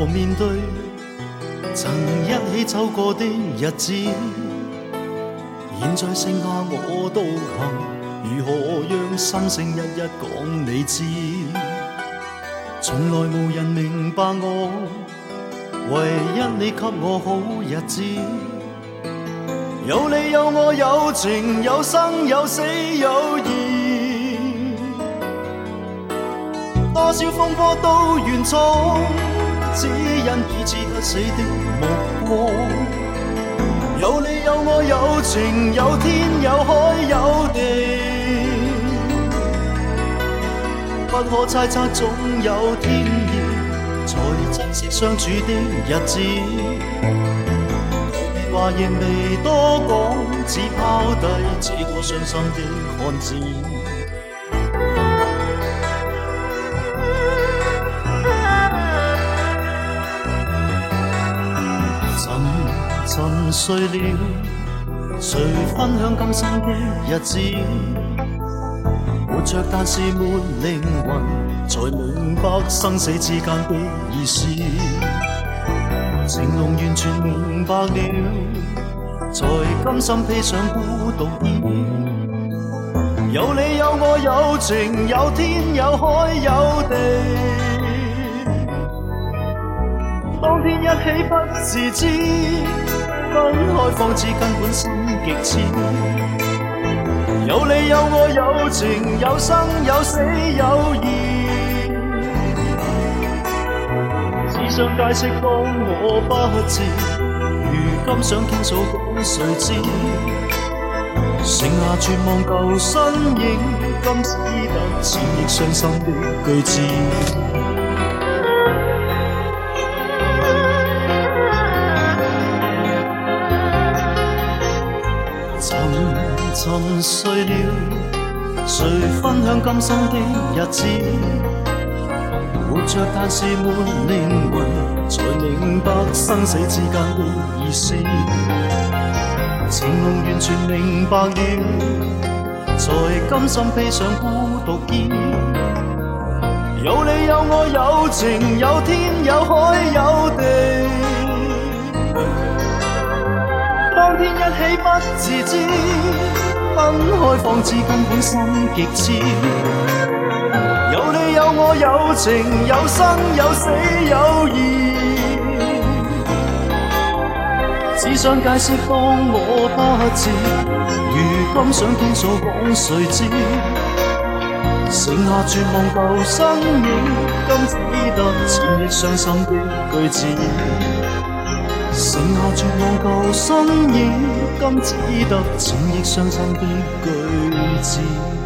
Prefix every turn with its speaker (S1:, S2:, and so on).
S1: 面對曾一起走過的日子？現在剩下我獨行，如何讓心聲一一講你知？從來無人明白我，唯一你給我好日子。有你有我有情有生有死有義，多少風波都願闖，只因彼此不死的目光。有你有我有情有天有海有地，不可猜測總有天意，才珍惜相處的日子。話亦未多講，只拋低這個傷心的漢子。沉睡了，誰分享今生的日子？活着但是沒靈魂，才明白生死之間的意思。情濃完全明白了，才甘心披上孤獨衣。有你有我有情有天有海有地，當天一起不自知，分開方知根本心極痴。有你有我有情有生有死有義，只想解釋當我不知，如今想傾訴講誰知？剩下絕望舊身影，今只得千億傷心的句子。沉睡了，誰分享今生的日子？活着但是沒靈魂，才明白生死之間的意思。情濃完全明白了，才甘心披上孤獨衣。有你有我有情有天有海有地，當天一起不自知，分開方知根本心極痴。有你有我有情有生有死有義，只想解釋當我不知，如今想傾訴講誰知？剩下絕望舊身影，今只得千億傷心的句子。剩下絕望舊身影，今只得千億傷心的句子。